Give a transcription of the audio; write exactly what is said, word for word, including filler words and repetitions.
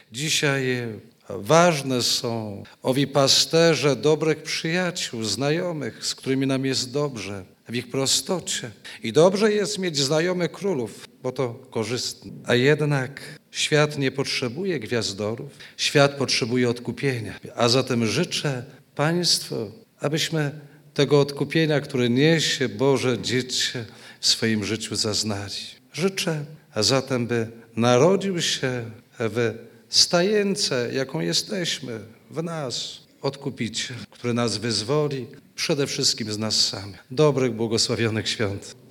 Dzisiaj ważne są owi pasterze dobrych przyjaciół, znajomych, z którymi nam jest dobrze w ich prostocie. I dobrze jest mieć znajomych królów, bo to korzystne. A jednak świat nie potrzebuje gwiazdorów, świat potrzebuje odkupienia. A zatem życzę Państwu, abyśmy tego odkupienia, które niesie Boże dziecię, w swoim życiu zaznali. Życzę, a zatem by narodził się w stajence, jaką jesteśmy, w nas Odkupiciel, który nas wyzwoli, przede wszystkim z nas samych. Dobrych, błogosławionych świąt.